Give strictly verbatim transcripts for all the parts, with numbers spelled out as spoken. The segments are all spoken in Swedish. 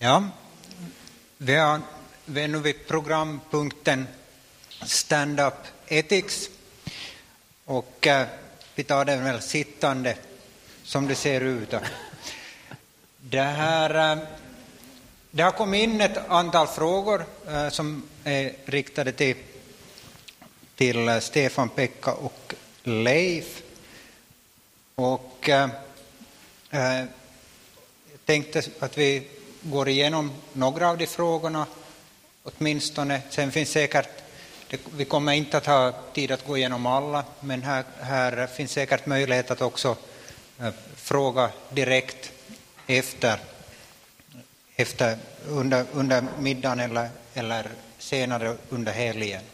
Ja, vi, har, vi är nu vid programpunkten Stand-up Ethics och eh, vi tar den väl sittande som det ser ut. Det, här, eh, det har kommit in ett antal frågor eh, som är riktade till, till eh, Stefan, Pekka och Leif. Och eh, eh, jag tänkte att vi går igenom några av de frågorna åtminstone. Sen finns säkert, det, vi kommer inte att ha tid att gå igenom alla, men här, här finns säkert möjlighet att också eh, fråga direkt efter, efter under, under middagen eller, eller senare under helgen.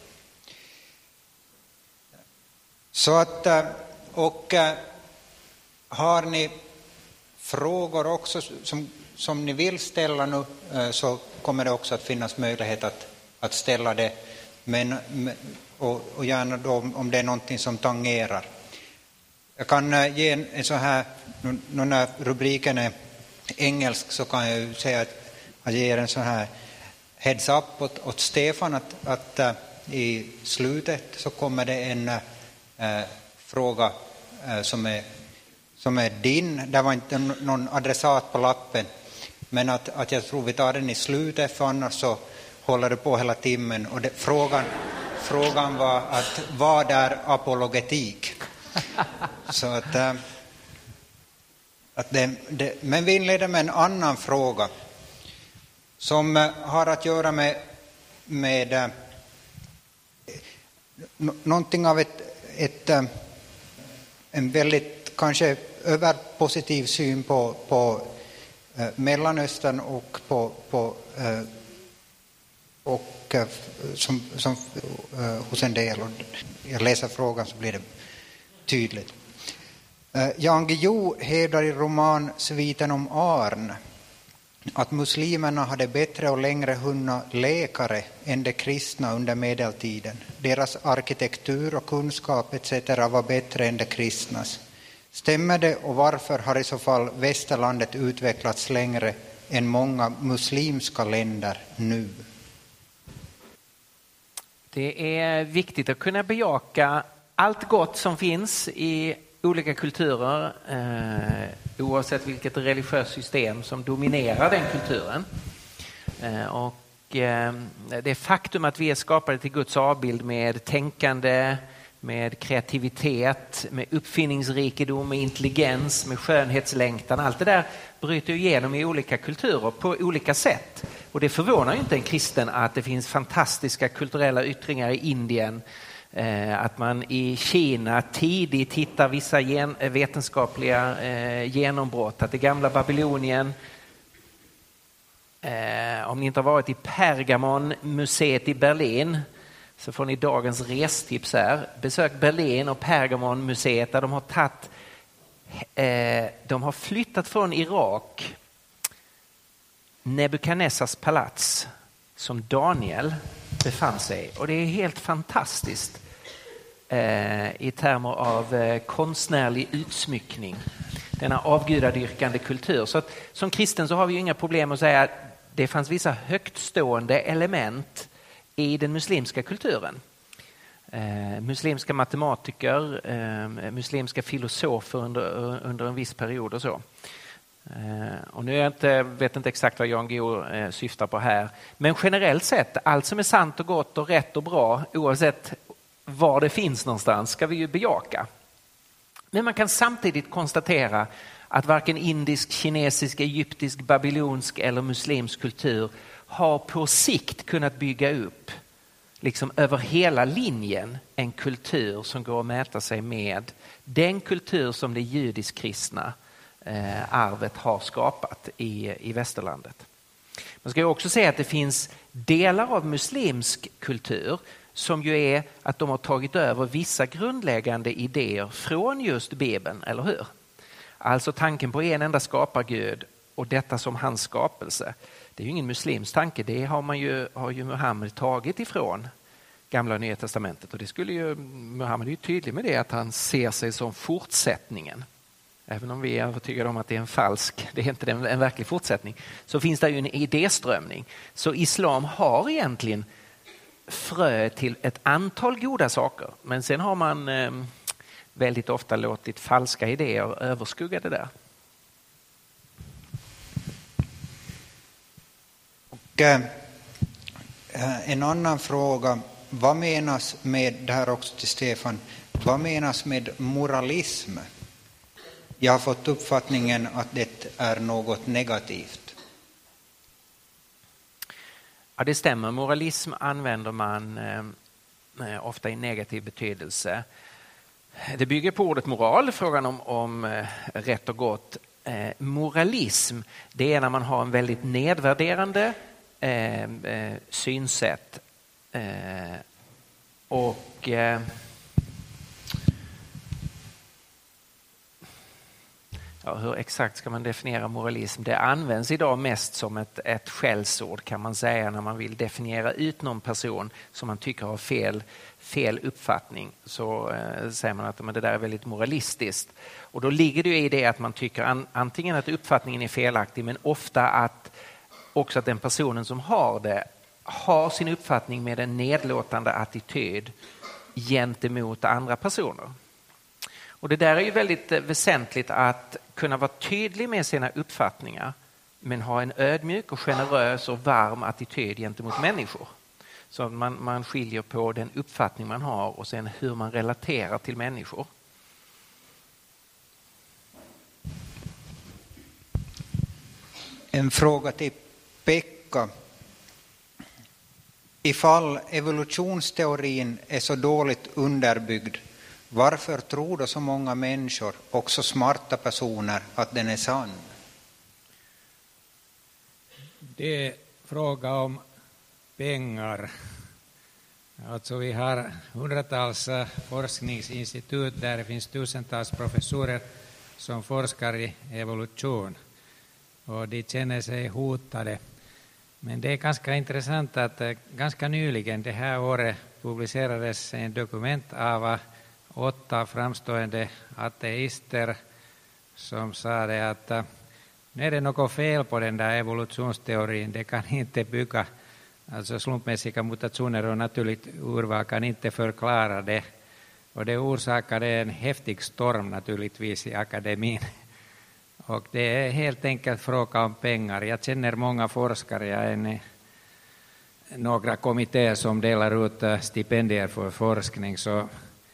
Så att, och har ni frågor också som, som ni vill ställa nu, så kommer det också att finnas möjlighet att, att ställa det, men, och, och gärna då om det är någonting som tangerar. Jag kan ge en, en så här, nu när rubriken är engelsk så kan jag ju säga att jag ger en så här heads up åt, åt Stefan att, att uh, i slutet så kommer det en uh, fråga uh, som är som är din. Det var inte någon adressat på lappen, men att, att jag tror vi tar den i slutet, för annars så håller det på hela timmen. Och det, frågan, frågan var att vad är apologetik? Så att, äh, att det, det, men vi inleder med en annan fråga som äh, har att göra med, med äh, n- någonting av ett, ett äh, en väldigt kanske överpositiv syn på, på eh, Mellanöstern och på, på eh, och eh, som, som eh, hos en del, och jag läser frågan så blir det tydligt. Eh, Jan Guillou hävdar i roman Sviten om Arn att muslimerna hade bättre och längre hunna läkare än de kristna under medeltiden. Deras arkitektur och kunskap et cetera var bättre än de kristnas. Stämmer det, och varför har i så fall västerlandet utvecklats längre än många muslimska länder nu? Det är viktigt att kunna bejaka allt gott som finns i olika kulturer, eh, oavsett vilket religiöst system som dominerar den kulturen. Eh, och eh, det faktum att vi är skapade till Guds avbild med tänkande, med kreativitet, med uppfinningsrikedom, med intelligens, med skönhetslängtan. Allt det där bryter igenom i olika kulturer på olika sätt. Och det förvånar ju inte en kristen att det finns fantastiska kulturella yttringar i Indien. Eh, att man i Kina tidigt hittar vissa gen- vetenskapliga eh, genombrott. Att det gamla Babylonien, eh, om ni inte har varit i Pergamon-museet i Berlin, så får ni dagens restips här. Besök Berlin och Pergamon-museet där de har tagit, eh, de har flyttat från Irak Nebukadnessars palats som Daniel befann sig. Och det är helt fantastiskt eh, i termer av eh, konstnärlig utsmyckning. Denna avgudadyrkande kultur. Så att, som kristen så har vi ju inga problem att säga att det fanns vissa högtstående element i den muslimska kulturen. Eh, muslimska matematiker, eh, muslimska filosofer under, under en viss period och så. Eh, och nu är jag inte, vet inte exakt vad Jan Guillou eh, syftar på här. Men generellt sett, allt som är sant och gott och rätt och bra, oavsett var det finns någonstans, ska vi ju bejaka. Men man kan samtidigt konstatera att varken indisk, kinesisk, egyptisk, babylonsk eller muslimsk kultur har på sikt kunnat bygga upp liksom över hela linjen en kultur som går att mäta sig med den kultur som det judisk-kristna eh, arvet har skapat i, i västerlandet. Man ska ju också säga att det finns delar av muslimsk kultur som ju är att de har tagit över vissa grundläggande idéer från just Bibeln, eller hur? Alltså tanken på en enda skapargud och detta som hans skapelse. Det är ju ingen muslims tanke, det har man ju, har ju Muhammed tagit ifrån Gamla och Nya testamentet. Och det skulle ju, Muhammed är ju tydlig med det, att han ser sig som fortsättningen. även om vi är övertygade om att det är en falsk, det är inte en, en verklig fortsättning, så finns det ju en idéströmning. Så islam har egentligen frö till ett antal goda saker, men sen har man eh, väldigt ofta låtit falska idéer överskugga det där. Och, eh, en annan fråga, vad menas med, det här också till Stefan, vad menas med moralism? Jag har fått uppfattningen att det är något negativt. Ja, det stämmer. Moralism använder man eh, ofta i negativ betydelse. Det bygger på ordet moral, frågan om, om eh, rätt och gott. Eh, moralism, det är när man har en väldigt nedvärderande eh, eh, synsätt. Eh, och... Eh, Ja, hur exakt ska man definiera moralism? Det används idag mest som ett, ett skällsord, kan man säga, när man vill definiera ut någon person som man tycker har fel, fel uppfattning. Så eh, säger man att men det där är väldigt moralistiskt. Och då ligger det ju i det att man tycker an, antingen att uppfattningen är felaktig, men ofta att också att den personen som har det har sin uppfattning med en nedlåtande attityd gentemot andra personer. Och det där är ju väldigt väsentligt, att kunna vara tydlig med sina uppfattningar men ha en ödmjuk och generös och varm attityd gentemot människor. Så man, man skiljer på den uppfattning man har och sen hur man relaterar till människor. En fråga till Pekka. Ifall evolutionsteorin är så dåligt underbyggd, varför tror då så många människor, också smarta personer, att den är sann? Det är fråga om pengar. Alltså vi har hundratals forskningsinstitut där det finns tusentals professorer som forskar i evolution. Och de känner sig hotade. Men det är ganska intressant att ganska nyligen, det här året, publicerades en dokument av åtta framstående ateister som sa det att nu är det något fel på den där evolutionsteorin, det kan inte bygga, alltså slumpmässiga mutationer och naturligt urval kan inte förklara det. Och det orsakade en häftig storm naturligtvis i akademin. Och det är helt enkelt fråga om pengar. Jag känner många forskare, jag är en, några kommittéer som delar ut stipendier för forskning, så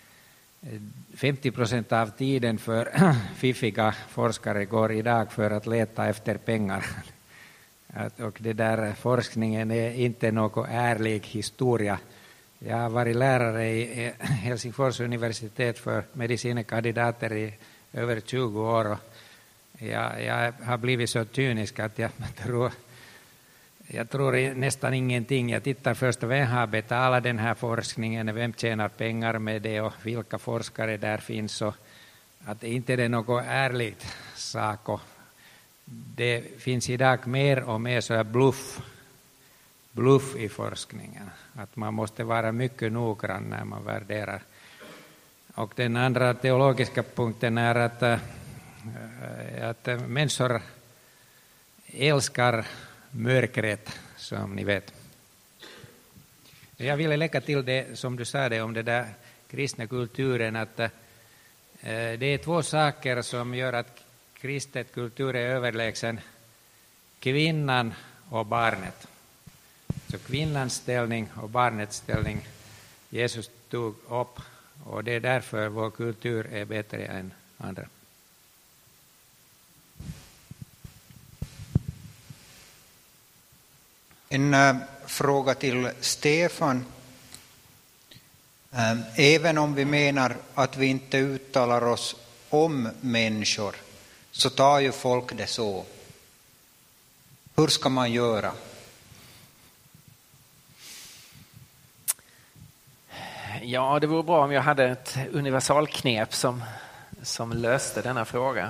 femtio procent av tiden för fiffiga forskare går idag för att leta efter pengar. Och det där forskningen är inte någon ärlig historia. Jag har varit lärare i Helsingfors universitet för medicinkandidater i över tjugo år. Och jag, jag har blivit så cynisk att jag tror, jag tror nästan ingenting. Jag tittar först vem har betalat den här forskningen, vem tjänar pengar med det och vilka forskare där finns. Och att inte är något ärligt sak. Och det finns idag mer och mer så här bluff, bluff i forskningen. Att man måste vara mycket noggrann när man värderar. Och den andra teologiska punkten är att, att människor älskar mörkret, som ni vet. Jag ville lägga till det som du sa det om det där kristna kulturen, att det är två saker som gör att kristet kultur är överlägsen: kvinnan och barnet. Så kvinnans ställning och barnets ställning Jesus tog upp, och det är därför vår kultur är bättre än andra. En äh, fråga till Stefan. Äh, även om vi menar att vi inte uttalar oss om människor, så tar ju folk det så. Hur ska man göra? Ja, det vore bra om jag hade ett universalknep som, som löste denna fråga.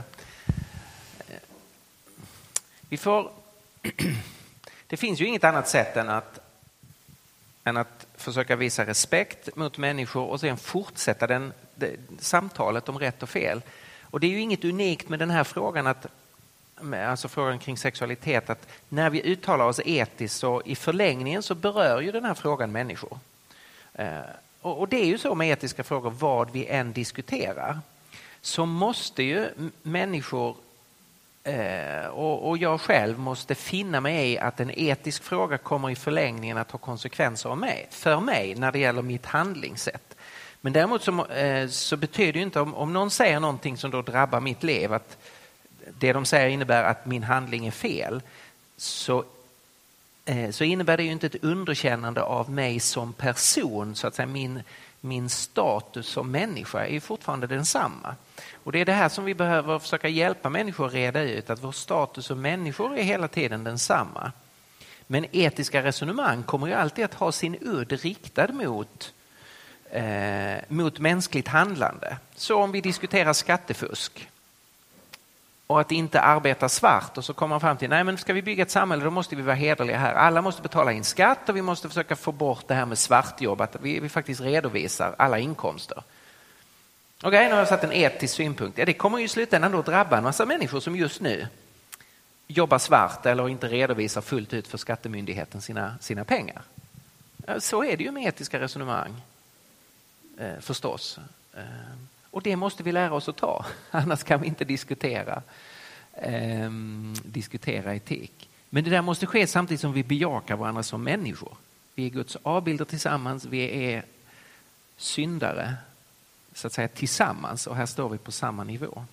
Vi får... Det finns ju inget annat sätt än att, än att försöka visa respekt mot människor och sen fortsätta den, det, samtalet om rätt och fel. Och det är ju inget unikt med den här frågan, att, alltså frågan kring sexualitet, att när vi uttalar oss etiskt så i förlängningen så berör ju den här frågan människor. Och, och det är ju så med etiska frågor, vad vi än diskuterar, så måste ju människor eh, och, och jag själv måste finna mig i att en etisk fråga kommer i förlängningen att ha konsekvenser av mig, för mig när det gäller mitt handlingssätt. Men däremot så, eh, så betyder det ju inte, om, om någon säger någonting som då drabbar mitt liv, att det de säger innebär att min handling är fel, så så innebär det ju inte ett underkännande av mig som person, så att säga. Min, min status som människa är ju fortfarande densamma. Och det är det här som vi behöver försöka hjälpa människor att reda ut, att vår status som människor är hela tiden densamma. Men etiska resonemang kommer ju alltid att ha sin udd riktad mot, eh, mot mänskligt handlande. Så om vi diskuterar skattefusk och att inte arbeta svart, och så kommer man fram till, nej men ska vi bygga ett samhälle, då måste vi vara hederliga här. Alla måste betala in skatt och vi måste försöka få bort det här med svartjobb, att vi, vi faktiskt redovisar alla inkomster. Okej, okay, nu har jag satt en etisk synpunkt. Ja, det kommer ju i slutändan då drabba en massa människor som just nu jobbar svart eller inte redovisar fullt ut för skattemyndigheten sina, sina pengar. Så är det ju med etiska resonemang, eh, förstås. Eh, Och det måste vi lära oss att ta. Annars kan vi inte diskutera, eh, diskutera etik. Men det där måste ske samtidigt som vi bejakar varandra som människor. Vi är Guds avbilder tillsammans. Vi är syndare, så att säga, tillsammans. Och här står vi på samma nivå.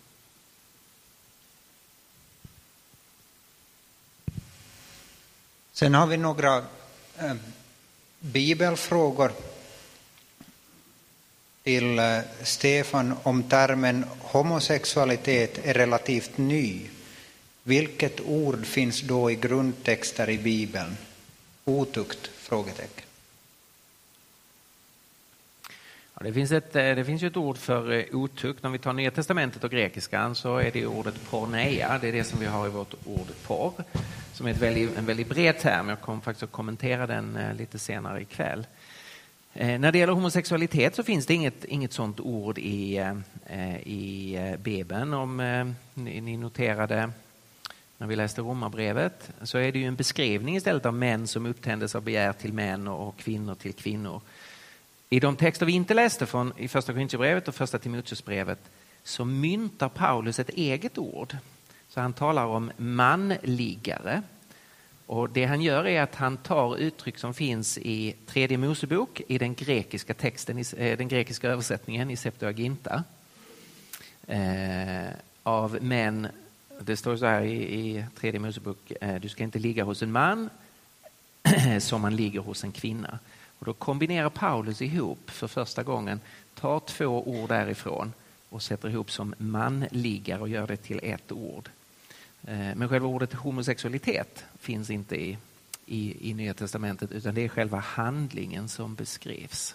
Sen har vi några eh, bibelfrågor till Stefan om termen homosexualitet är relativt ny. Vilket ord finns då i grundtexter i Bibeln? Otukt? Frågetecken. Ja, det, finns ett, det finns ju ett ord för otukt. Om vi tar Nya testamentet och grekiskan så är det ordet porneia. Det är det som vi har i vårt ord porr. Som är ett väldigt, en väldigt bred term. Jag kommer faktiskt att kommentera den lite senare ikväll. Eh, när det gäller homosexualitet så finns det inget, inget sånt ord i, eh, i Bibeln. Om eh, ni, ni noterade när vi läste Romarbrevet, så är det ju en beskrivning istället av män som upptändes av begär till män och kvinnor till kvinnor. I de texter vi inte läste från i första Korinthierbrevet och första Timoteusbrevet så myntar Paulus ett eget ord. Så han talar om manliggare. Och det han gör är att han tar uttryck som finns i tredje Mosebok, i den grekiska texten, i den grekiska översättningen i Septuaginta. Eh, av män, det står så här i, i tredje Mosebok, eh, du ska inte ligga hos en man som man ligger hos en kvinna. Och då kombinerar Paulus ihop för första gången, tar två ord därifrån och sätter ihop som manliggare och gör det till ett ord. Men själva ordet homosexualitet finns inte i, i, i Nya testamentet, utan det är själva handlingen som beskrivs.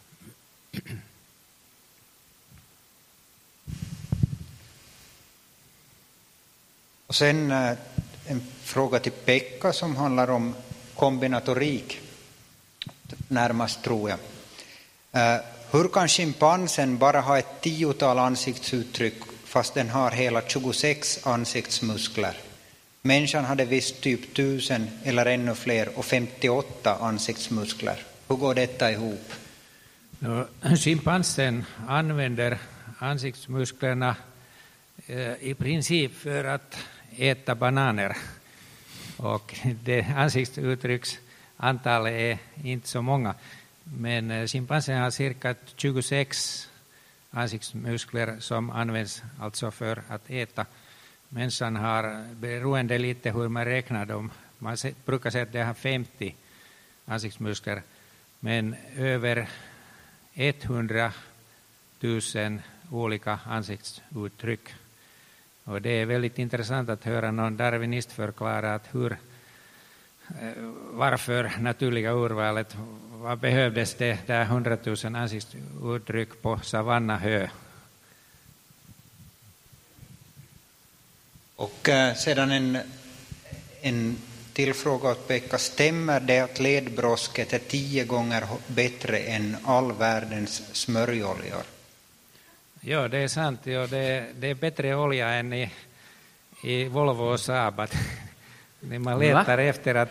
Och sen en fråga till Pekka som handlar om kombinatorik, närmast tror jag. Hur kan schimpansen bara ha ett tiotal ansiktsuttryck fast den har hela tjugosex ansiktsmuskler? Människan hade visst typ tusen eller ännu fler och femtioåtta ansiktsmuskler. Hur går detta ihop? No, schimpansen använder ansiktsmusklerna eh, i princip för att äta bananer. Och det ansiktsuttrycksantalet är inte så många. Men eh, schimpansen har cirka tjugosex ansiktsmuskler som används alltså för att äta. Människan har, beroende lite hur man räknar dem, man brukar säga att det har femtio ansiktsmuskler, men över hundratusen olika ansiktsuttryck. Och det är väldigt intressant att höra någon darwinist förklara att hur, varför naturliga urvalet, vad behövdes det där hundratusen ansiktsuttryck på savannahö? Och eh, sedan en, en till fråga åt Pekka. Stämmer det att ledbrosket är tio gånger bättre än all världens smörjoljor? Ja, det är sant. Ja, det, det är bättre olja än i, i Volvo och Saab. När man letar Va? efter att...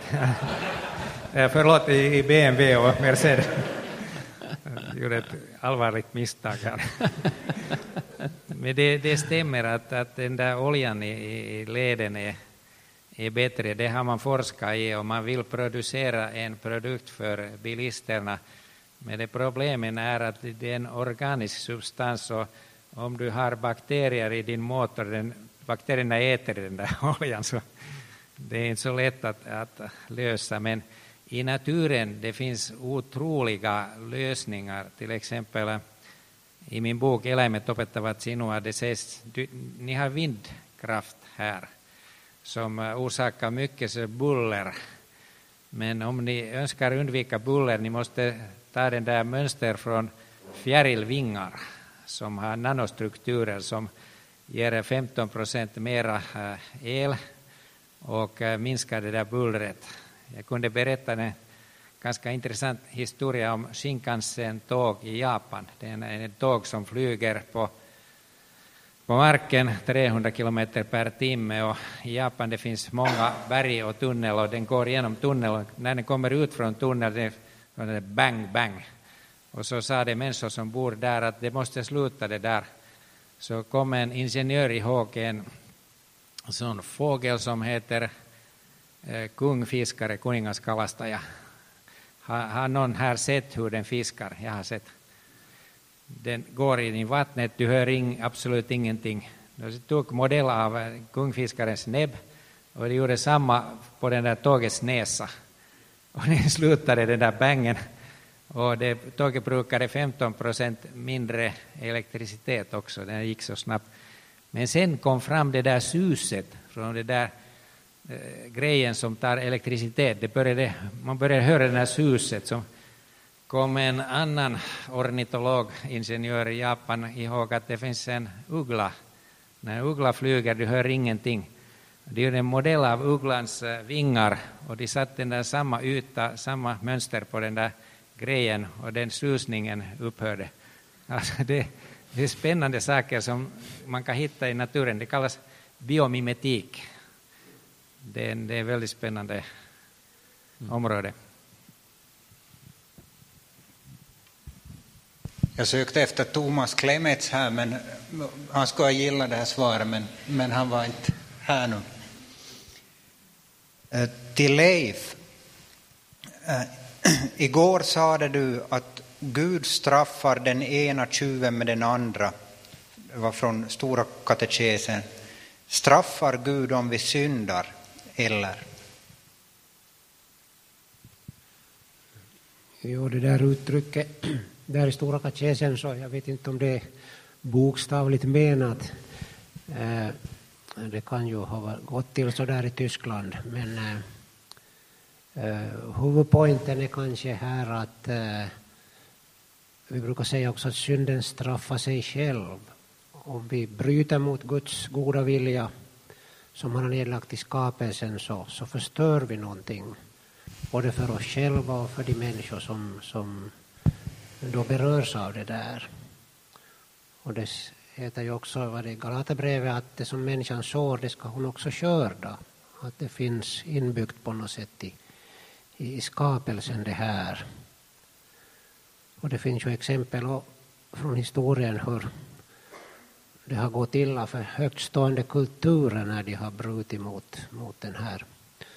Förlåt, i B M W och Mercedes. Jag gjorde ett allvarligt misstag här. Men det, det stämmer att, att den där oljan i, i leden är, är bättre. Det har man forskat i och man vill producera en produkt för bilisterna. Men det problemet är att det är en organisk substans och om du har bakterier i din motor, den, bakterierna äter den där oljan, så det är inte så lätt att, att lösa. Men i naturen det finns otroliga lösningar. Till exempel i min bok Eläimet opettavat sinua, det sägs ni har vindkraft här som orsakar mycket buller. Men om ni önskar undvika buller, ni måste ta den där mönster från fjärilvingar som har nanostrukturer som ger femton procent mera el och minskar det där bullret. Jag kunde berätta en ganska intressant historia om Shinkansen-tåg i Japan. Det är en, en tåg som flyger på, på marken trehundra kilometer per timme. Och i Japan det finns många berg och tunnel och den går igenom tunneln. När den kommer ut från tunneln det är bang, bang. Och så sa de människor som bor där att det måste sluta det där. Så kom en ingenjör ihåg en sån fågel som heter eh, kungfiskare, kuningaskalastaja. Har, har någon här sett hur den fiskar? Jag har sett. Den går in i vattnet, du hör ing, absolut ingenting. De tog modell av kungfiskarens näbb och de gjorde samma på den där tågets näsa. Och den slutade den där bängen. Och det tåget brukade femton procent mindre elektricitet också. Den gick så snabbt. Men sen kom fram det där suset från det där eh, grejen som tar elektricitet. Det började, man började höra det där suset. Som kom en annan ornitolog, ingenjör i Japan ihåg att det finns en uggla. När en uggla flyger, du hör ingenting. Det är en modell av ugglans vingar och de satte den där samma yta, samma mönster på den där grejen och den susningen upphörde. Alltså det, det är spännande saker som man kan hitta i naturen. Det kallas biomimetik. Det är, det är väldigt spännande mm. område. Jag sökte efter Thomas Klemets här, men han skulle gilla det här svaret, men, men han var inte här nu. Eh, till Leif. Eh, igår sa du att Gud straffar den ena tjuven med den andra. Det var från Stora katekesen. Straffar Gud om vi syndar, eller? Jo, det där uttrycket där i Stora katekesen, så jag vet inte om det är bokstavligt menat. Eh, det kan ju ha gått till så där i Tyskland, men eh, eh, huvudpointen är kanske här att eh, vi brukar säga också att synden straffar sig själv. Om vi bryter mot Guds goda vilja som han har nedlagt i skapelsen, så, så förstör vi någonting. Både för oss själva och för de människor som, som då berörs av det där. Och det heter ju också vad det är Galaterbrevet, att det som människan sår, det ska hon också skörda. Att det finns inbyggt på något sätt i, i skapelsen det här. Och det finns ju exempel från historien hur det har gått illa för högtstående kulturer när de har brutit mot, mot den här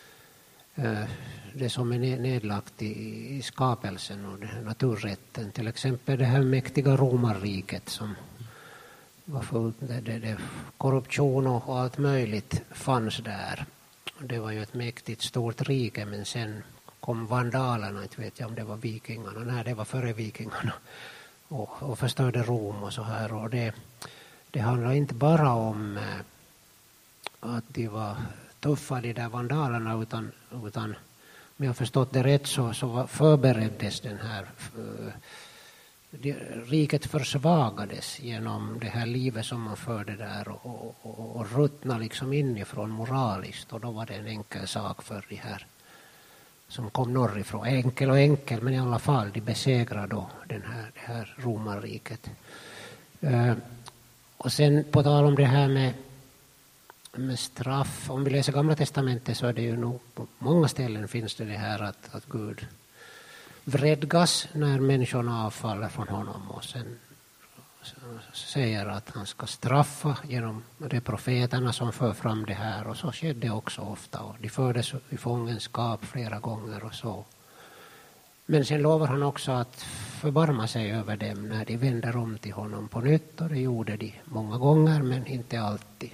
det som är nedlagt i, i skapelsen och den här naturrätten. Till exempel det här mäktiga romarriket som var fullt, det, det, det, korruption och allt möjligt fanns där. Det var ju ett mäktigt stort rike, men sen kom vandalerna, inte vet jag om det var vikingarna, nej det var före vikingarna, och, och förstörde Rom och så här. Och det, det handlar inte bara om eh, att de var tuffa, de där vandalerna, utan, utan om jag har förstått det rätt så, så förbereddes den här uh, det, riket försvagades genom det här livet som man förde där och, och, och, och ruttna liksom inifrån moraliskt, och då var det en enkel sak för de här som kom norrifrån, enkel och enkel, men i alla fall de besegrade då den här, det här romarriket. Uh, Och sen på tal om det här med, med straff, om vi läser Gamla testamentet så är det ju nog på många ställen finns det det här att, att Gud vredgas när människorna avfaller från honom och sen säger att han ska straffa genom de profeterna som för fram det här, och så skedde också ofta och de fördes i fångenskap flera gånger och så. Men sen lovar han också att förbarma sig över dem när de vänder om till honom på nytt, och det gjorde de många gånger men inte alltid.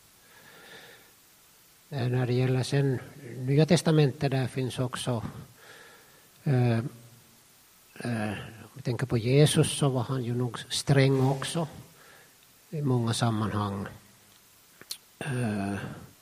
När det gäller sen Nya testamentet, där finns också eh, eh, om vi tänker på Jesus så var han ju nog sträng också i många sammanhang. Eh,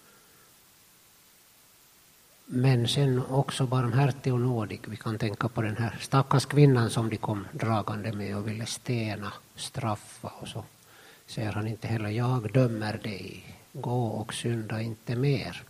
Men sen också barmhärtig och nådig. Vi kan tänka på den här stackars kvinnan som de kom dragande med och ville stena, straffa. Och så säger han inte heller, jag dömer dig. Gå och synda inte mer.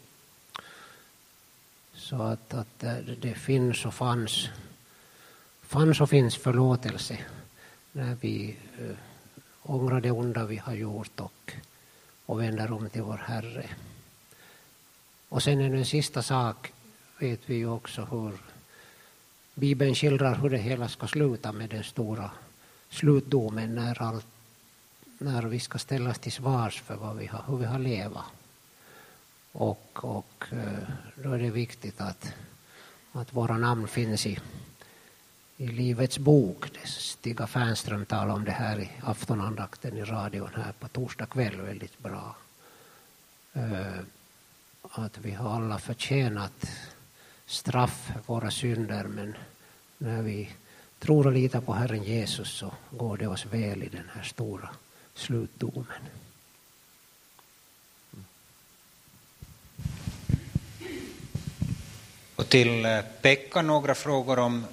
Så att, att det finns och fanns, fanns och finns förlåtelse när vi äh, ångrar det onda vi har gjort och, och vänder om till vår Herre. Och sen är en sista sak, vet vi ju också hur Bibeln skildrar hur det hela ska sluta med den stora slutdomen när, allt, när vi ska ställas till svars för vad vi har, hur vi har levat. Och, och då är det viktigt att, att våra namn finns i, i livets bok. Stig Fernström talade om det här i aftonandakten i radion här på torsdag kväll, väldigt bra. Att vi har alla förtjänat straff för våra synder, men när vi tror och litar på Herren Jesus så går det oss väl i den här stora slutdomen. Och till Pekka några frågor om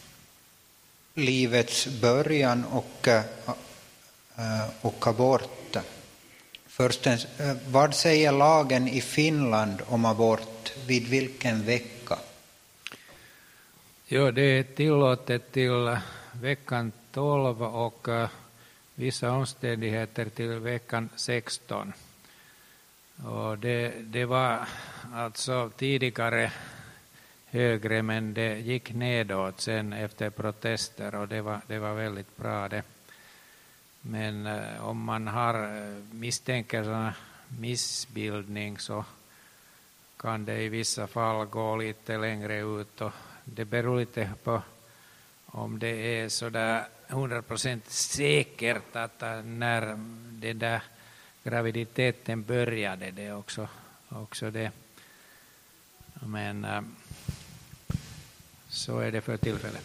livets början och, och abort. Först, vad säger lagen i Finland om abort? Vid vilken vecka? Jo, det är tillåtet till veckan tolv och vissa omständigheter till veckan sexton. Och det, det var alltså tidigare högre, men det gick nedåt sen efter protester, och det var, det var väldigt bra det. Men eh, om man har eh, misstänker såna missbildning så kan det i vissa fall gå lite längre ut, och det beror lite på om det är så där hundra procent säkert att uh, när den där graviditeten började det också, också det. Men uh, så är det för tillfället.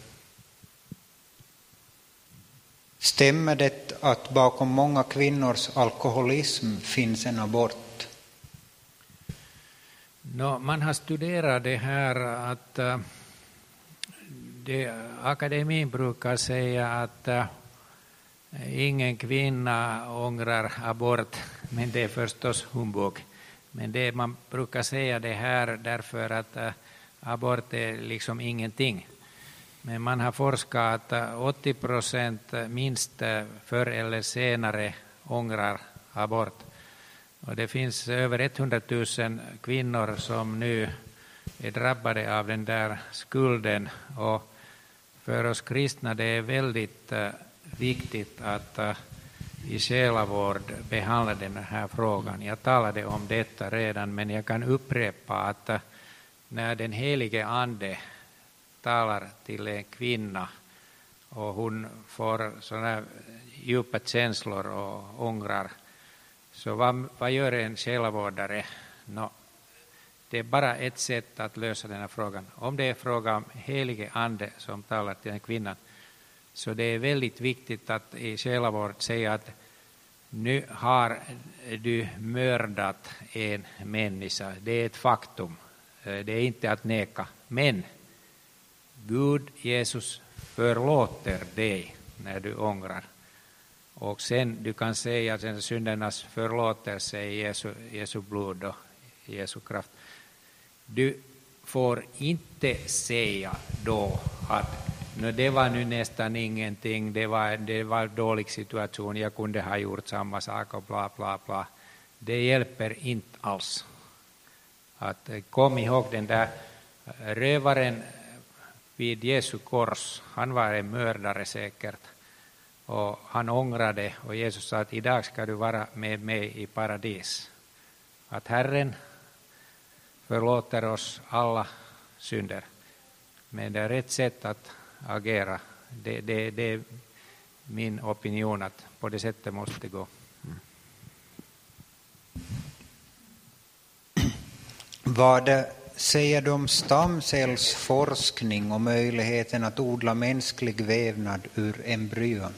Stämmer det att bakom många kvinnors alkoholism finns en abort? No, man har studerat det här att uh, det, akademin brukar säga att uh, ingen kvinna ångrar abort, men det är förstås humbug. Men det man brukar säga det här därför att uh, abort är liksom ingenting. Men man har forskat att åttio procent minst förr eller senare ångrar abort. Och det finns över hundratusen kvinnor som nu är drabbade av den där skulden. Och för oss kristna det är väldigt viktigt att i själavård behandla den här frågan. Jag talade om detta redan, men jag kan upprepa att när den helige ande talar till en kvinna och hon får sådana djupa känslor och ångrar, så vad, vad gör en själavårdare? No, det är bara ett sätt att lösa den här frågan. Om det är fråga om helige ande som talar till en kvinna, så det är väldigt viktigt att i själavård säga att nu har du mördat en människa. Det är ett faktum. Det är inte att neka. Men Gud, Jesus, förlåter dig när du ångrar. Och sen du kan säga att den syndernas förlåtelse i Jesu, Jesu blod och Jesu kraft. Du får inte säga då att no, det var nu nästan ingenting, det var, det var en dålig situation, jag kunde ha gjort samma sak och bla bla bla. Det hjälper inte alls. Att, kom ihåg den där rövaren vid Jesu kors, han var en mördare säkert. Och han ångrade och Jesus sa att idag ska du vara med mig i paradis. Att Herren förlåter oss alla synder. Men det är rätt sätt att agera. Det, det, det är min opinion att på det sättet måste gå. Mm. Vad säger du om stamcellsforskning och möjligheten att odla mänsklig vävnad ur embryon?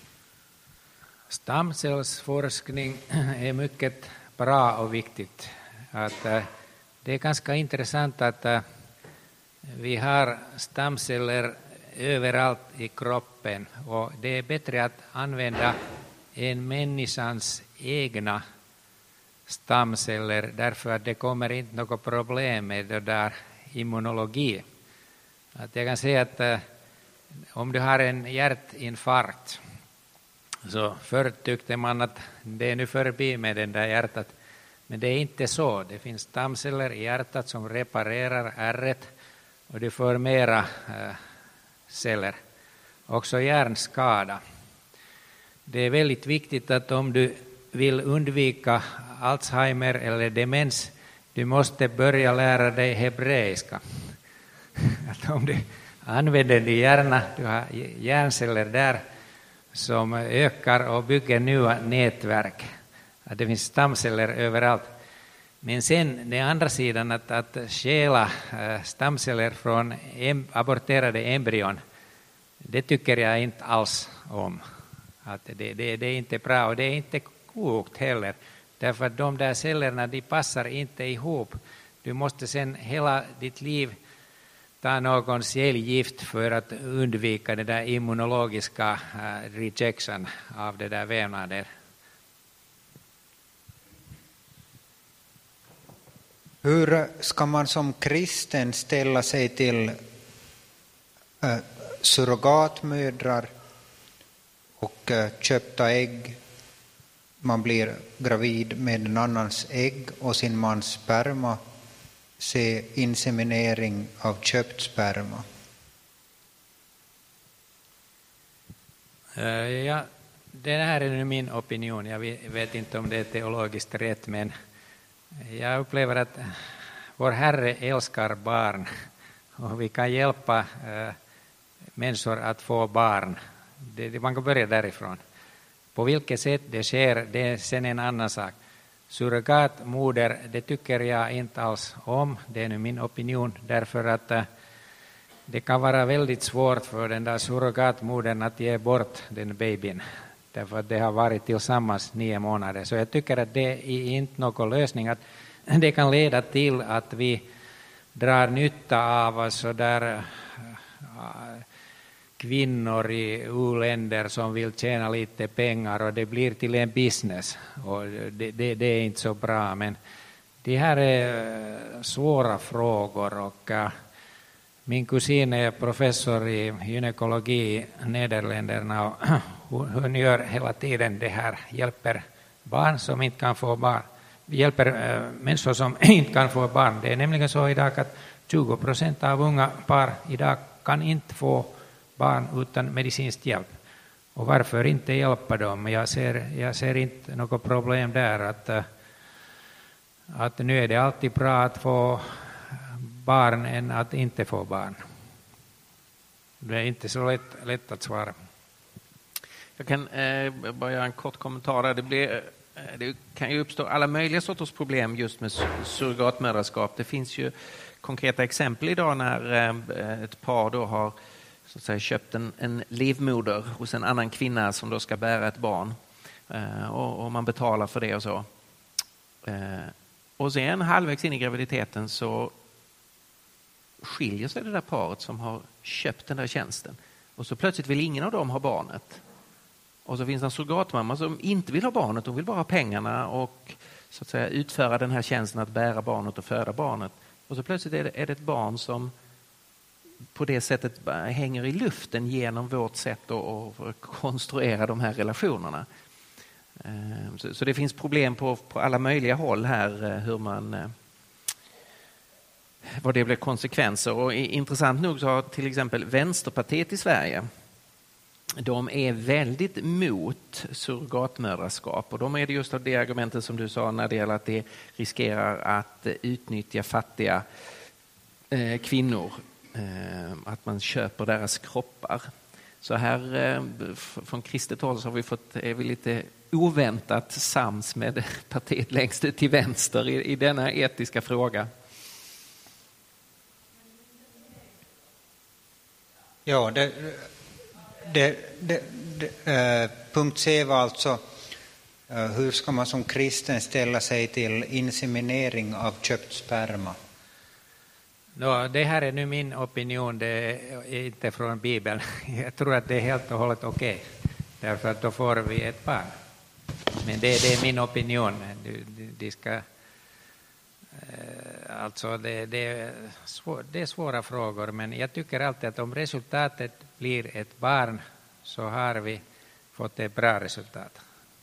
Stamcellsforskning är mycket bra och viktigt. Att, äh, det är ganska intressant att äh, vi har stamceller överallt i kroppen och det är bättre att använda en människans egna stamceller därför att det kommer inte något problem med det där immunologi. Att jag kan säga att äh, om du har en hjärtinfarkt så förr tyckte man att det är nu förbi med den där hjärtat. Men det är inte så. Det finns stamceller i hjärtat som reparerar ärret och du får mera äh, celler. Också hjärnskada. Det är väldigt viktigt att om du vill undvika Alzheimer eller demens, du måste börja lära dig hebreiska. Att om du använder din hjärna, du har hjärnceller där som ökar och bygger nya nätverk. Att det finns stamceller överallt. Men sen den andra sidan att, att stjäla stamceller från em, aborterade embryon, det tycker jag inte alls om. Att det, det, det är inte bra och det är inte klokt heller. Därför att de där cellerna, de passar inte ihop. Du måste sen hela ditt liv ta någon cellgift för att undvika det där immunologiska uh, rejection av det där vävnader. Hur ska man som kristen ställa sig till uh, surrogatmödrar och uh, köpta ägg? Man blir gravid med en annans ägg och sin mans sperma. Se inseminering av köpt sperma. Uh, ja, det här är nu min opinion. Jag vet inte om det är teologiskt rätt, men jag upplever att vår Herre älskar barn och vi kan hjälpa uh, människor att få barn. Det, det, man kan börja därifrån. På vilket sätt det sker, det är sen en annan sak. Surrogatmoder, det tycker jag inte alls om. Det är nu min opinion. Därför att uh, det kan vara väldigt svårt för den där surrogatmodern att ge bort den babyn. Därför att det har varit tillsammans nio månader. Så jag tycker att det är inte någon lösning. Att det kan leda till att vi drar nytta av så där uh, kvinnor i u-länder som vill tjäna lite pengar och det blir till en business. Och det, det, det är inte så bra, men det här är svåra frågor och uh, min kusin är professor i gynekologi i Nederländerna och hon gör hela tiden det här, hjälper barn som inte kan få barn, hjälper uh, människor som inte kan få barn. Det är nämligen så idag att tjugo procent av unga par idag kan inte få barn utan medicinsk hjälp. Och varför inte hjälpa dem? Jag ser, jag ser inte något problem där. Att, att nu är det alltid bra att få barn än att inte få barn. Det är inte så lätt, lätt att svara. Jag kan eh, bara göra en kort kommentar där. Det, blir, det kan ju uppstå alla möjliga sorters problem just med surrogatmödraskap. Det finns ju konkreta exempel idag när eh, ett par då har så att säga, köpt en, en livmoder hos en annan kvinna som då ska bära ett barn. Eh, och, och man betalar för det och så. Eh, och sen halvvägs in i graviditeten så skiljer sig det där paret som har köpt den där tjänsten. Och så plötsligt vill ingen av dem ha barnet. Och så finns det en surrogatmamma som inte vill ha barnet. Hon vill bara ha pengarna och så att säga, utföra den här tjänsten att bära barnet och föda barnet. Och så plötsligt är det, är det ett barn som på det sättet hänger i luften genom vårt sätt att, att konstruera de här relationerna. Så, så det finns problem på, på alla möjliga håll här, hur man, vad det blir konsekvenser. Och intressant nog så har till exempel Vänsterpartiet i Sverige, de är väldigt mot surrogatmödraskap, och de är det just av det argumentet som du sa när det gäller att det riskerar att utnyttja fattiga eh, kvinnor, eh, att man köper deras kroppar. Så här eh, från kristet håll så har vi fått, är vi lite oväntat sams med partiet längst ut till vänster i, i denna etiska fråga. Ja, det, det, det, det, eh, punkt C var alltså eh, hur ska man som kristen ställa sig till inseminering av köpt sperma? No, det här är nu min opinion, det är inte från Bibeln. Jag tror att det är helt och hållet okej, okay, därför att då får vi ett barn. Men det, det är min opinion. De, de ska, eh, alltså det, det, är svår, det är svåra frågor, men jag tycker alltid att om resultatet blir ett barn så har vi fått ett bra resultat.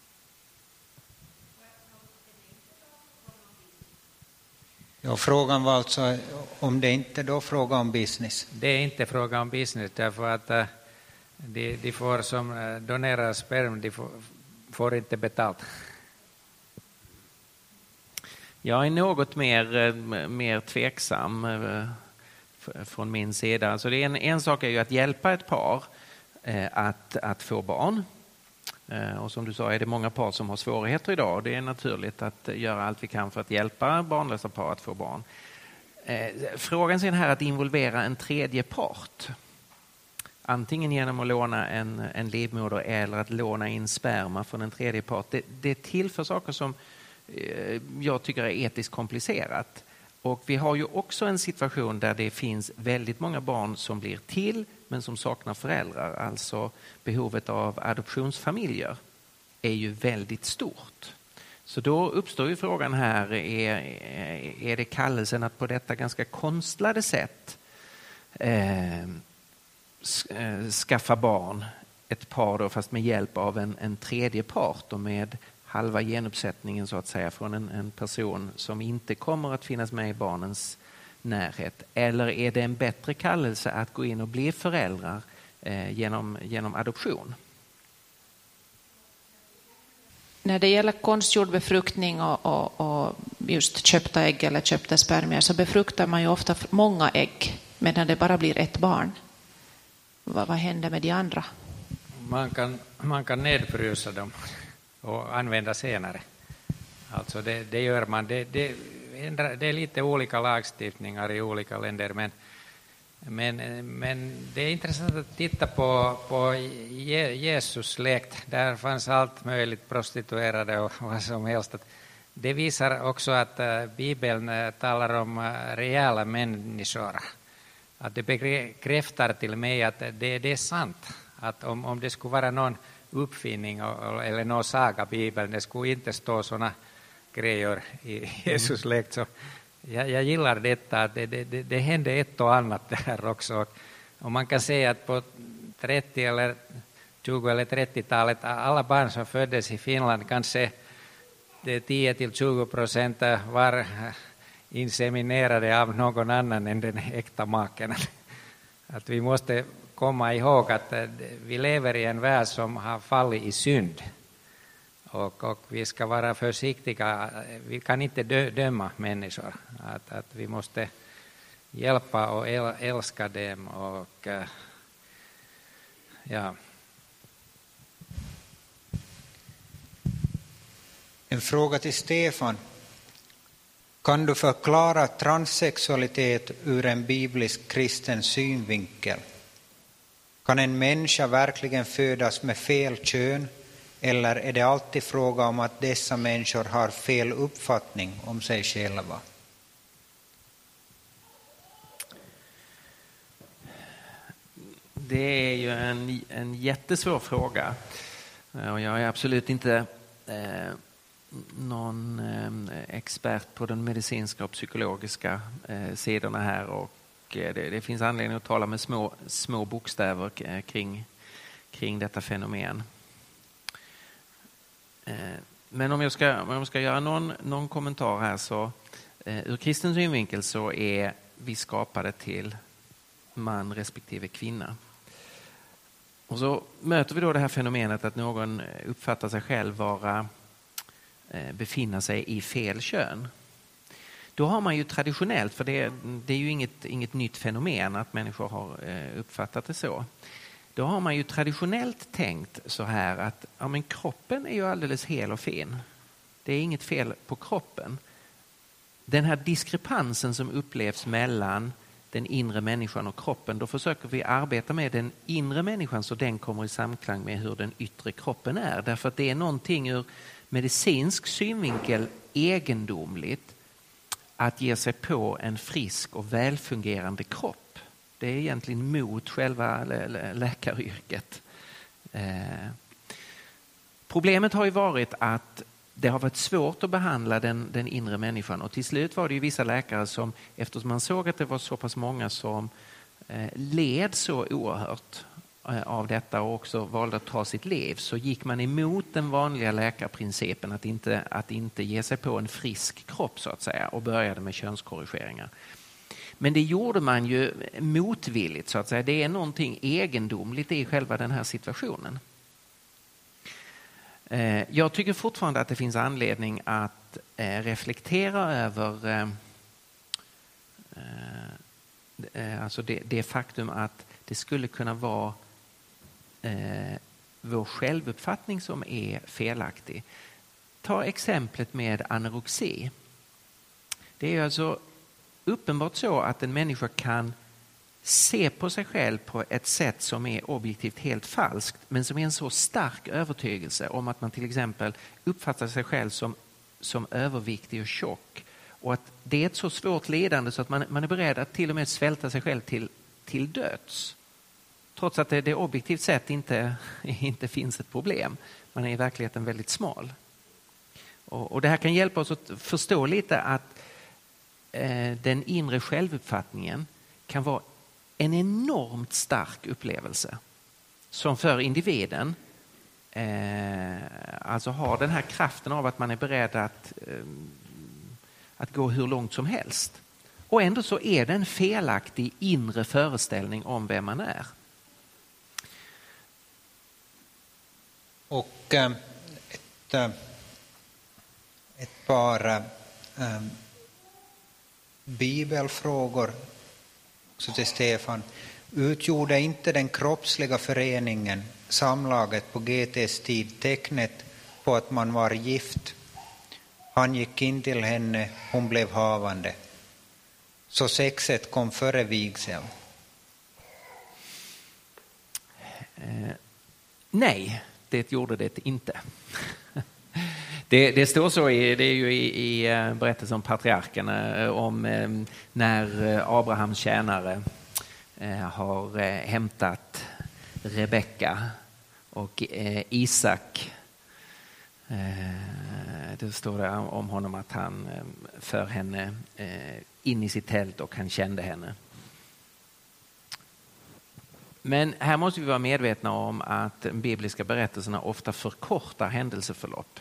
Ja, frågan var alltså om det inte då fråga om business. Det är inte fråga om business, därför att uh, de, de får som uh, donerar sperm, de får, får inte betalt. Jag är något mer, mer tveksam uh, från min sida. Alltså det är en, en sak är ju att hjälpa ett par uh, att, att få barn. Och som du sa är det många par som har svårigheter idag. Det är naturligt att göra allt vi kan för att hjälpa barnlösa par att få barn. Frågan sen här att involvera en tredje part. Antingen genom att låna en, en livmoder eller att låna in sperma från en tredje part. Det, det tillför saker som jag tycker är etiskt komplicerat. Och vi har ju också en situation där det finns väldigt många barn som blir till men som saknar föräldrar. Alltså behovet av adoptionsfamiljer är ju väldigt stort. Så då uppstår ju frågan här, är, är det kallelsen att på detta ganska konstlade sätt eh, skaffa barn, ett par då, fast med hjälp av en, en tredje part och med halva genuppsättningen så att säga från en, en person som inte kommer att finnas med i barnens närhet? Eller är det en bättre kallelse att gå in och bli föräldrar eh, genom, genom adoption? När det gäller konstgjord befruktning och, och, och just köpta ägg eller köpta spermier så befruktar man ju ofta många ägg, men när det bara blir ett barn, vad, vad händer med de andra? Man kan, man kan nedfrysa dem och använda senare. Alltså det, det gör man. Det, det, det är lite olika lagstiftningar i olika länder, men, men, men det är intressant att titta på, på Jesus släkt. Där fanns allt möjligt, prostituerade och vad som helst. Det visar också att Bibeln talar om rejäla människor. Att det bekräftar till mig att det, det är sant. Att om, om det skulle vara någon uppfinning eller någon saga Bibeln, det skulle inte stå såna grejer i Jesus släkt. Så jag, jag gillar detta, att det, det, det hände ett och annat där också. Och man kan säga att på trettio eller tjugo eller trettiotalet, alla barn som föddes i Finland, kanske tio till tjugo procent var inseminerade av någon annan än den äkta maken. Att vi måste komma ihåg att vi lever i en värld som har fallit i synd. Och, och vi ska vara försiktiga. Vi kan inte dö, döma människor. Att, att vi måste hjälpa och älska dem. Och, ja. En fråga till Stefan. Kan du förklara transsexualitet ur en biblisk kristen synvinkel? Kan en människa verkligen födas med fel kön, eller är det alltid fråga om att dessa människor har fel uppfattning om sig själva? Det är ju en, en jättesvår fråga. Och jag är absolut inte eh, någon eh, expert på den medicinska och psykologiska eh, sidorna här. Och det, det finns anledning att tala med små, små bokstäver kring, kring detta fenomen. Men om jag ska, om jag ska göra någon, någon kommentar här så ur kristen synvinkel så är vi skapade till man respektive kvinna. Och så möter vi då det här fenomenet att någon uppfattar sig själv vara befinna sig i fel kön. Då har man ju traditionellt, för det, det är ju inget, inget nytt fenomen att människor har uppfattat det så. Då har man ju traditionellt tänkt så här att ja, men kroppen är ju alldeles hel och fin. Det är inget fel på kroppen. Den här diskrepansen som upplevs mellan den inre människan och kroppen, då försöker vi arbeta med den inre människan så den kommer i samklang med hur den yttre kroppen är. Därför att det är någonting ur medicinsk synvinkel egendomligt att ge sig på en frisk och välfungerande kropp. Det är egentligen mot själva läkaryrket. Eh. Problemet har ju varit att det har varit svårt att behandla den, den inre människan, och till slut var det ju vissa läkare som, eftersom man såg att det var så pass många som eh, led så oerhört eh, av detta och också valde att ta sitt liv, så gick man emot den vanliga läkarprincipen att inte, att inte ge sig på en frisk kropp så att säga, och började med könskorrigeringar. Men det gjorde man ju motvilligt så att säga. Det är någonting egendomligt i själva den här situationen. Jag tycker fortfarande att det finns anledning att reflektera över alltså det, det faktum att det skulle kunna vara vår självuppfattning som är felaktig. Ta exemplet med anorexi. Det är alltså uppenbart så att en människa kan se på sig själv på ett sätt som är objektivt helt falskt, men som är en så stark övertygelse om att man till exempel uppfattar sig själv som, som överviktig och tjock, och att det är ett så svårt lidande så att man, man är beredd att till och med svälta sig själv till, till döds. Trots att det, det objektivt sett inte, inte finns ett problem. Man är i verkligheten väldigt smal. Och, och det här kan hjälpa oss att förstå lite att eh, den inre självuppfattningen kan vara en enormt stark upplevelse som för individen eh, alltså har den här kraften av att man är beredd att, eh, att gå hur långt som helst. Och ändå så är det en felaktig inre föreställning om vem man är. Och äh, ett, äh, ett par äh, bibelfrågor också till Stefan. Utgjorde inte den kroppsliga föreningen, samlaget på G T:s tid, tecknet på att man var gift? Han gick in till henne, hon blev havande. Så sexet kom före vigseln. Eh, nej, det gjorde det inte. Det, det står så i, det är ju i, i berättelsen om patriarkerna om eh, när Abrahams tjänare eh, har eh, hämtat Rebecka och eh, Isak. Eh, det står det om honom att han eh, för henne eh, in i sitt tält och han kände henne. Men här måste vi vara medvetna om att de bibliska berättelserna ofta förkortar händelseförlopp.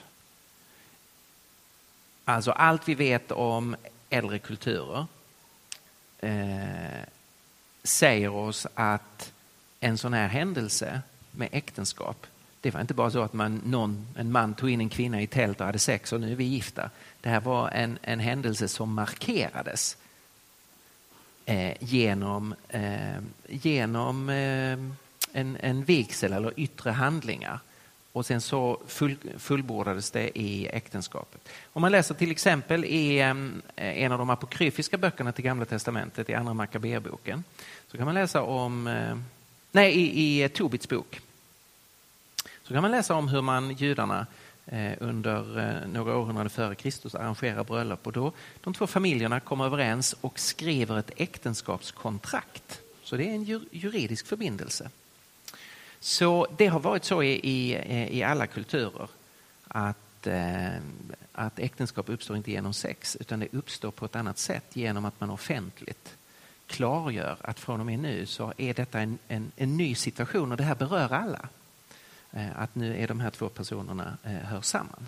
Alltså allt vi vet om äldre kulturer eh, säger oss att en sån här händelse med äktenskap, det var inte bara så att man, någon, en man tog in en kvinna i tält och hade sex och nu är vi gifta. Det här var en, en händelse som markerades eh, genom, eh, genom eh, en, en vigsel eller yttre handlingar. Och sen så full, fullbordades det i äktenskapet. Om man läser till exempel i en, en av de apokryfiska böckerna till Gamla testamentet, i andra Makaberboken, så kan man läsa om, nej i, i Tobits bok, så kan man läsa om hur man judarna eh, under eh, några århundraden före Kristus arrangerar bröllop. Och då de två familjerna kommer överens och skriver ett äktenskapskontrakt. Så det är en jur, juridisk förbindelse. Så det har varit så i, i, i alla kulturer att, eh, att äktenskap uppstår inte genom sex, utan det uppstår på ett annat sätt genom att man offentligt klargör att från och med nu så är detta en, en, en ny situation och det här berör alla. Att nu är de här två personerna hör samman.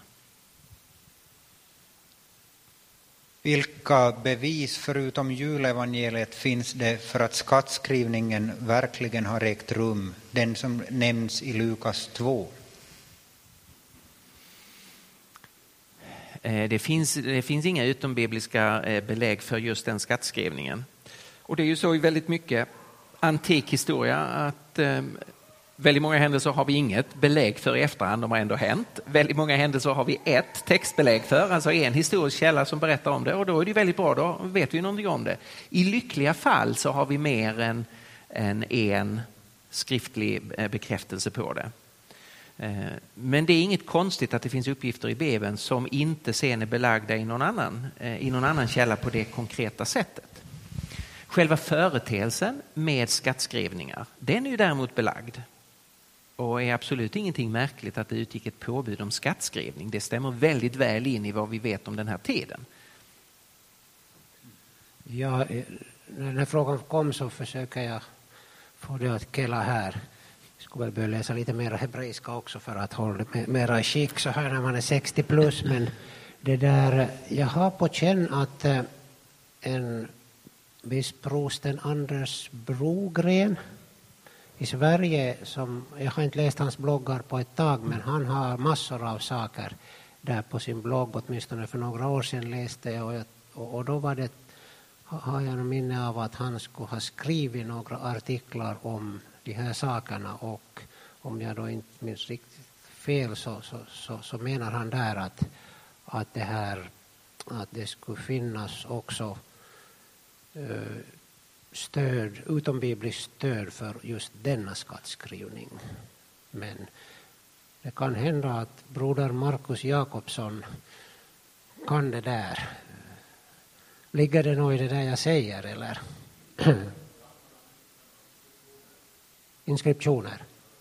Vilka bevis förutom julevangeliet finns det för att skattskrivningen verkligen har ägt rum, den som nämns i Lukas två? Det finns, det finns inga utombibliska belägg för just den skattskrivningen. Och det är ju så i väldigt mycket antik historia att eh, väldigt många händelser har vi inget belägg för i efterhand, de har ändå hänt. Väldigt många händelser har vi ett textbelägg för, alltså en historisk källa som berättar om det, och då är det väldigt bra, då vet vi någonting om det. I lyckliga fall så har vi mer än, än en skriftlig bekräftelse på det. Men det är inget konstigt att det finns uppgifter i Bibeln som inte sen är belagda i någon annan, i någon annan källa på det konkreta sättet. Själva företeelsen med skattskrivningar, den är ju däremot belagd. Och är absolut ingenting märkligt att det utgick ett påbud om skattskrivning. Det stämmer väldigt väl in i vad vi vet om den här tiden. Ja, när den här frågan kom så försöker jag få det att kella här. Jag skulle väl börja läsa lite mer hebreiska också för att hålla det mera i skick så här när man är sextio plus. Men det där, jag har på känn att en viss prosten Anders Brogren i Sverige, som, jag har inte läst hans bloggar på ett tag, men han har massor av saker där på sin blogg, åtminstone för några år sedan läste jag, och, jag, och, och då var det, har jag en minne av att han skulle ha skrivit några artiklar om de här sakerna, och om jag då inte minns riktigt fel så, så, så, så menar han där att, att det här, att det skulle finnas också stöd, utombibliskt stöd för just denna skattskrivning. Men det kan hända att broder Markus Jakobsson kan det där. Ligger det nog i det där jag säger, eller? Inskriptioner.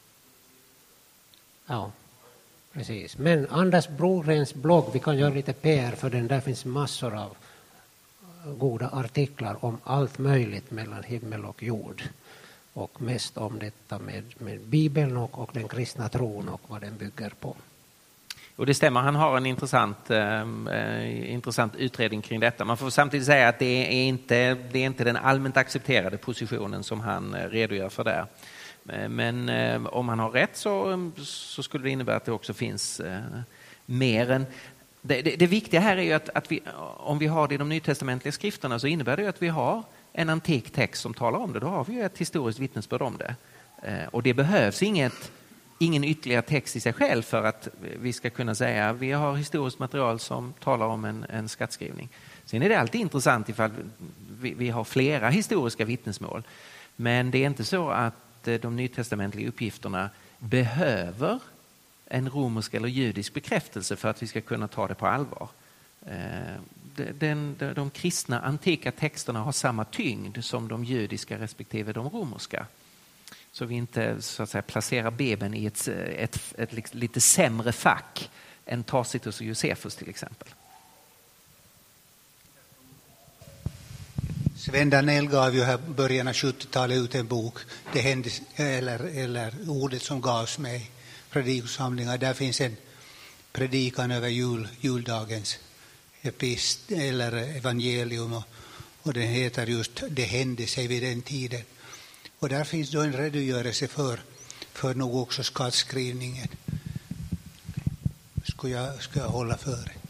Ja, precis. Men Anders Brogrens blogg, vi kan göra lite P R för den, där finns massor av goda artiklar om allt möjligt mellan himmel och jord, och mest om detta med, med Bibeln och, och den kristna tron och vad den bygger på. Och det stämmer, han har en intressant, eh, intressant utredning kring detta. Man får samtidigt säga att det är inte, det är inte den allmänt accepterade positionen som han redogör för där. Men eh, om han har rätt så, så skulle det innebära att det också finns eh, mer än Det, det, det viktiga här är ju att, att vi, om vi har det i de nytestamentliga skrifterna, så innebär det ju att vi har en antik text som talar om det. Då har vi ju ett historiskt vittnesbörd om det. Eh, och det behövs inget, ingen ytterligare text i sig själv för att vi ska kunna säga att vi har historiskt material som talar om en, en skattskrivning. Sen är det alltid intressant ifall vi, vi har flera historiska vittnesmål. Men det är inte så att de nytestamentliga uppgifterna behöver en romersk eller judisk bekräftelse för att vi ska kunna ta det på allvar. Den, de, de kristna antika texterna har samma tyngd som de judiska respektive de romerska. Så vi inte så att säga placerar Bibeln i ett, ett, ett, ett lite sämre fack än Tacitus och Josefus till exempel. Sven Danell gav ju här början av sjuttiotalet ut en bok, det hände, eller, eller ordet som gavs mig, predikosamlingar. Där finns en predikan över jul, juldagens epist, eller evangelium, och, och den heter just Det hände sig vid den tiden. Och där finns då en redogörelse för, för nog också skattskrivningen. Ska jag, ska jag hålla för det?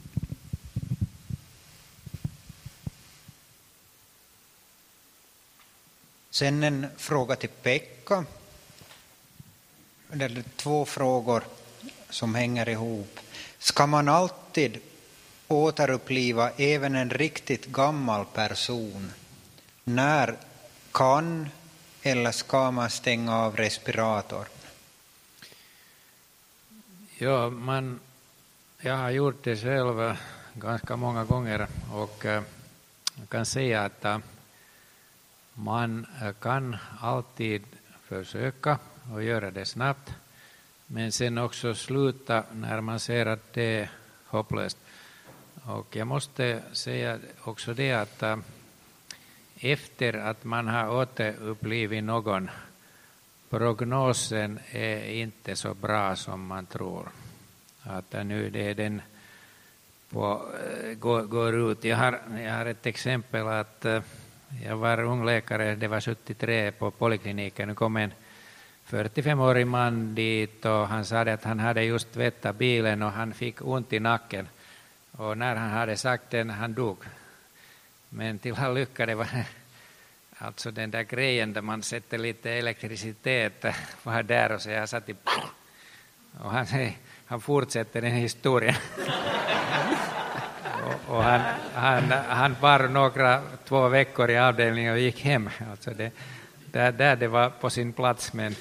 Sen en fråga till Pekka. Det är två frågor som hänger ihop. Ska man alltid återuppliva även en riktigt gammal person? När kan eller ska man stänga av respiratorn? Ja, man, jag har gjort det själv ganska många gånger, och äh, kan säga att äh, man kan alltid försöka och göra det snabbt, men sen också sluta när man ser att det är hopplöst. Och jag måste säga också det att äh, efter att man har återupplivit någon, prognosen är inte så bra som man tror. Att nu det är den på, går, går ut. Jag har, jag har ett exempel att jag var ungläkare, det var sjuttiotre på polikliniken. Nu kom en fyrtiofemårig man dit och han sa att han hade just tvättat bilen och han fick ont i nacken. Och när han hade sagt den, han dog. Men till all lycka, det var alltså den där grejen där man sätter lite elektricitet var där och så jag satt i... Och han, han fortsätter den historien. och, och han, han, han var några två veckor i avdelningen och gick hem. Alltså det, där, där det var på sin plats, men,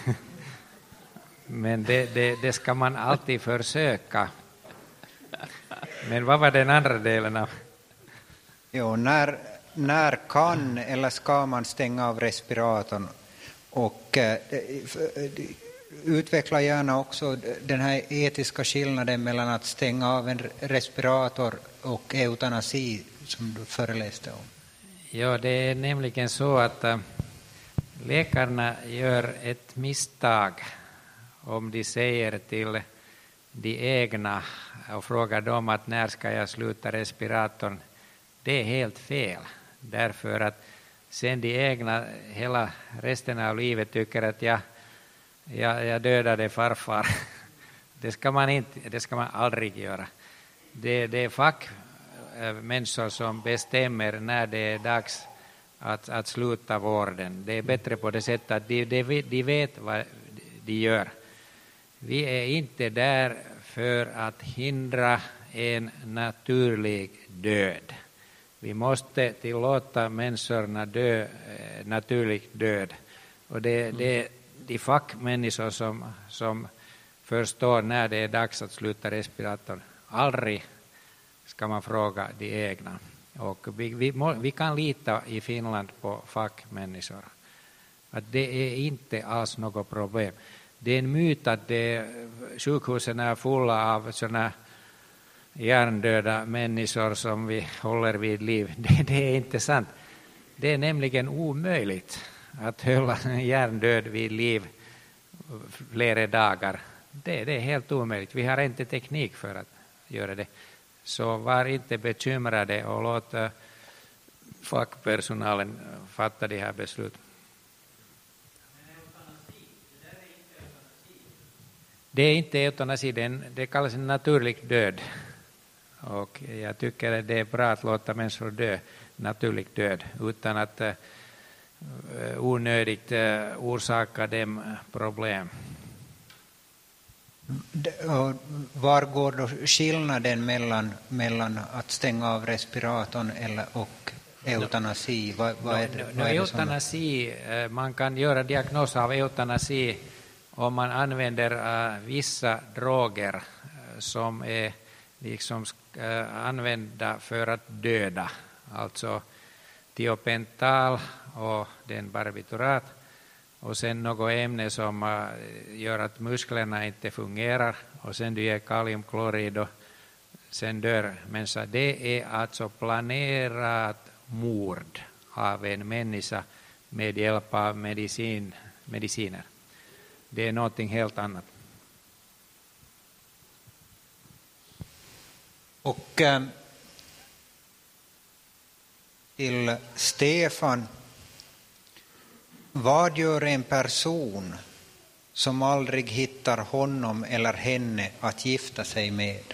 men det, det, det ska man alltid försöka. Men vad var den andra delen av? Jo, när, när kan eller ska man stänga av respiratorn? Och eh, utveckla gärna också den här etiska skillnaden mellan att stänga av en respirator och eutanasi som du föreläste om. Ja, det är nämligen så att äh, läkarna gör ett misstag om de säger till de egna och frågar dem att när ska jag sluta respiratorn. Det är helt fel, därför att sen de egna hela resten av livet tycker att jag, jag, jag dödade farfar. Det ska man inte, det ska man aldrig göra. Det, det är fackmänniskor som bestämmer när det är dags att, att sluta vården. Det är bättre på det sättet att de, de, de vet vad de gör. Vi är inte där för att hindra en naturlig död. Vi måste tillåta människorna dö naturlig död. Och det, det är de fackmänniskor som, som förstår när det är dags att sluta respiratorn. Aldrig ska man fråga de egna. Och vi, vi, må, vi kan lita i Finland på fackmänniskor. Att det är inte alls något problem. Det är en myt att det, sjukhusen är fulla av sådana hjärndöda människor som vi håller vid liv. Det, det är inte sant. Det är nämligen omöjligt att hålla en hjärndöd vid liv flera dagar. Det, det är helt omöjligt. Vi har inte teknik för att göra det. Så var inte bekymrade och låt fackpersonalen fatta det här beslutet. Det är inte eutanasi, det kallas en naturlig död. Och jag tycker att det är bra att låta människor dö, naturlig död, utan att uh, onödigt uh, orsaka dem problem. Var går då skillnaden mellan, mellan att stänga av respiratorn eller, och eutanasi? Vad, vad är, no, no, vad är eutanasi, uh, man kan göra diagnos av eutanasi om man använder uh, vissa droger uh, som är liksom uh, använda för att döda. Alltså tiopental och den barbiturat. Och sen något ämne som uh, gör att musklerna inte fungerar. Och sen du ger kaliumklorid och sen dör människa. Det är alltså planerat mord av en människa med hjälp av medicin, mediciner. Det är någonting helt annat. Och äh, till Stefan, vad gör en person som aldrig hittar honom eller henne att gifta sig med?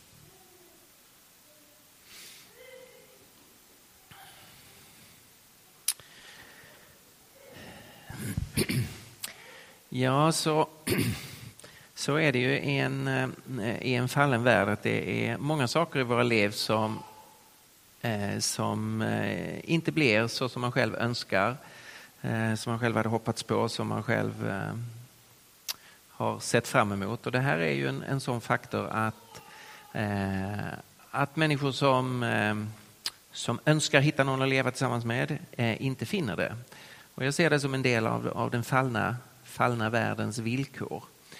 Ja, så, så är det ju i en, i en fallen värld att det är många saker i våra liv som, eh, som eh, inte blir så som man själv önskar, eh, som man själv hade hoppats på, som man själv eh, har sett fram emot. Och det här är ju en, en sån faktor att, eh, att människor som, eh, som önskar hitta någon att leva tillsammans med eh, inte finner det. Och jag ser det som en del av, av den fallna fallna världens villkor.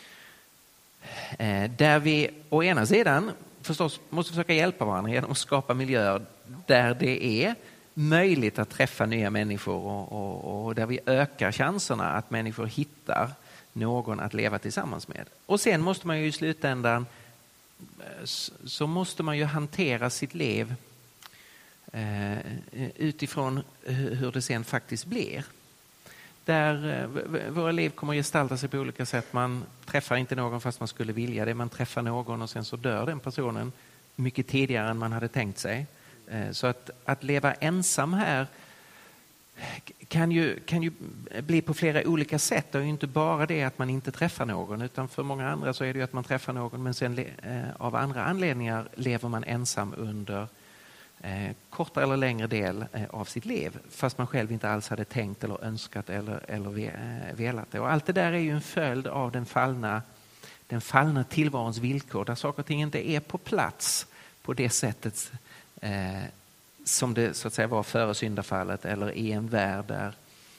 Eh, där vi å ena sidan förstås måste försöka hjälpa varandra genom att skapa miljöer där det är möjligt att träffa nya människor och, och, och där vi ökar chanserna att människor hittar någon att leva tillsammans med. Och sen måste man ju i slutändan så måste man ju hantera sitt liv eh, utifrån hur det sen faktiskt blir. Där eh, våra liv kommer att gestalta sig på olika sätt. Man träffar inte någon fast man skulle vilja det. Man träffar någon och sen så dör den personen mycket tidigare än man hade tänkt sig. Eh, så att, att leva ensam här kan ju, kan ju bli på flera olika sätt. Det är ju inte bara det att man inte träffar någon, utan för många andra så är det ju att man träffar någon men sen eh, av andra anledningar lever man ensam under eh, kortare eller längre del eh, av sitt liv fast man själv inte alls hade tänkt eller önskat eller, eller ve, eh, velat det. Och allt det där är ju en följd av den fallna, den fallna tillvarons villkor där saker och ting inte är på plats på det sättet eh, som det så att säga var före syndafallet eller i en värld där,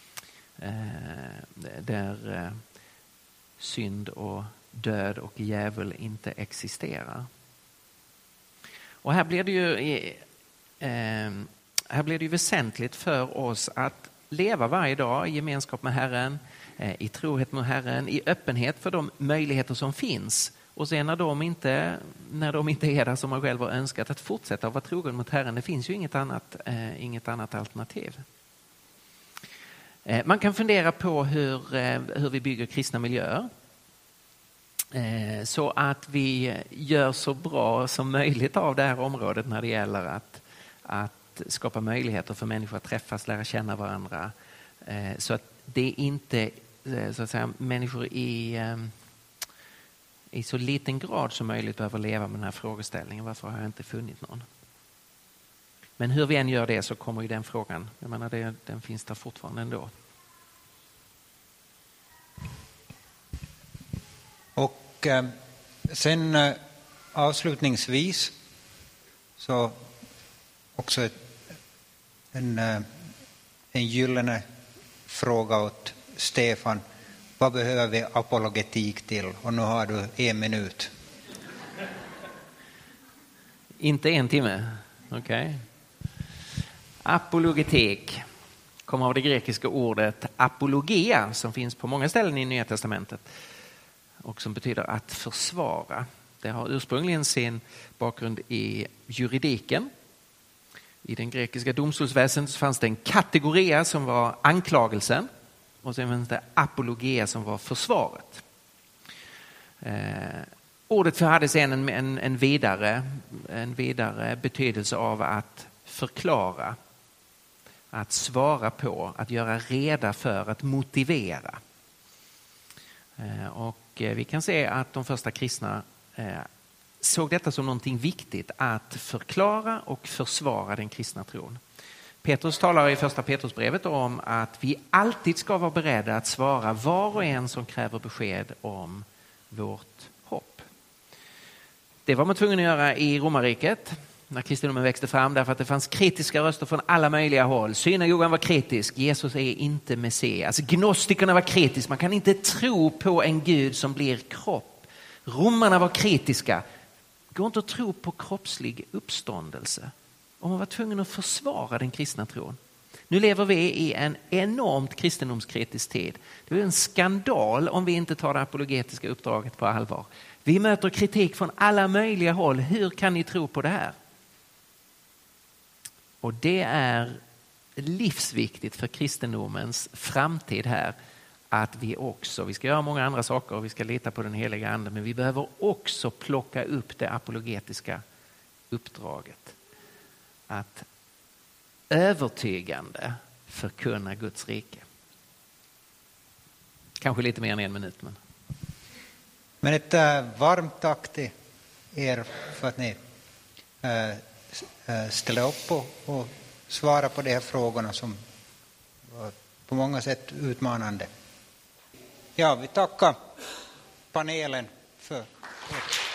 eh, där eh, synd och död och djävul inte existerar. Och här blir det ju eh, här blir det ju väsentligt för oss att leva varje dag i gemenskap med Herren, eh, i trohet mot Herren, i öppenhet för de möjligheter som finns. Och sen när de inte, när de inte är där som man själv har önskat, att fortsätta att vara trogen mot Herren, det finns ju inget annat, eh, inget annat alternativ. Eh, man kan fundera på hur, eh, hur vi bygger kristna miljöer. Eh, så att vi gör så bra som möjligt av det här området när det gäller att, att skapa möjligheter för människor att träffas, lära känna varandra. Eh, så att det inte, eh, så att säga, människor i... Eh, i så liten grad som möjligt behöver leva med den här frågeställningen. Varför har jag inte funnit någon? Men hur vi än gör det så kommer ju den frågan, jag menar det, den finns där fortfarande ändå. Och eh, sen eh, avslutningsvis så också ett, en, eh, en gyllene fråga åt Stefan. Vad behöver vi apologetik till? Och nu har du en minut. Inte en timme. Okej. Okay. Apologetik kommer av det grekiska ordet apologia som finns på många ställen i Nya testamentet och som betyder att försvara. Det har ursprungligen sin bakgrund i juridiken. I den grekiska domstolsväsendet fanns det en kategoria som var anklagelsen. Och sen fanns det apologia som var försvaret. Eh, ordet för hade sen en, en, en, vidare, en vidare betydelse av att förklara, att svara på, att göra reda för, att motivera. Eh, och eh, vi kan se att de första kristna eh, såg detta som någonting viktigt, att förklara och försvara den kristna tron. Petrus talar i första Petrusbrevet om att vi alltid ska vara beredda att svara var och en som kräver besked om vårt hopp. Det var man tvungen att göra i romarriket när kristendomen växte fram därför att det fanns kritiska röster från alla möjliga håll. Synagogan var kritisk, Jesus är inte Messias. Gnostikerna var kritiska, man kan inte tro på en Gud som blir kropp. Romarna var kritiska, det går inte att tro på kroppslig uppståndelse. Och man var tvungen att försvara den kristna tron. Nu lever vi i en enormt kristendomskritisk tid. Det är en skandal om vi inte tar det apologetiska uppdraget på allvar. Vi möter kritik från alla möjliga håll. Hur kan ni tro på det här? Och det är livsviktigt för kristendomens framtid här att vi också, vi ska göra många andra saker och vi ska lita på den heliga anden, men vi behöver också plocka upp det apologetiska uppdraget. Att övertygande förkunna Guds rike. Kanske lite mer än en minut. Men, men ett äh, varmt tack till er för att ni äh, ställer upp och, och svarar på de här frågorna som var på många sätt utmanande. Ja, vi tackar panelen för